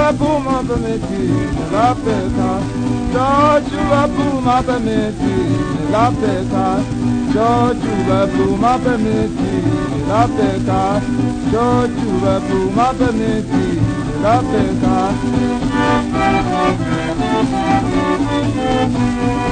Puma Pameti, La Peka, Joshua Puma Pameti, La Peka, Joshua Puma Pameti, La Peka, Joshua Puma Pameti, La Peka.